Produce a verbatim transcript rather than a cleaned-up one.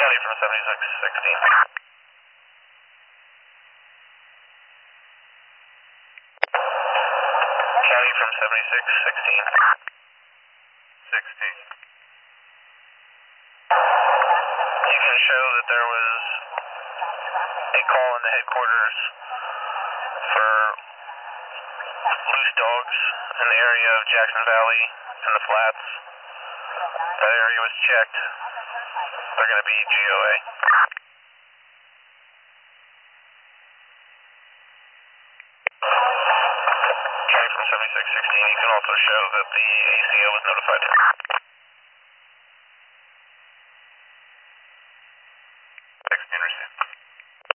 County from seventy-six sixteen. County from seventy-six sixteen. sixteen. You can show that there was a call in the headquarters for loose dogs in the area of Jackson Valley and the Flats. That area was checked. They're going to be G O A. County from seventy-six sixteen, you can also show that the A C O was notified.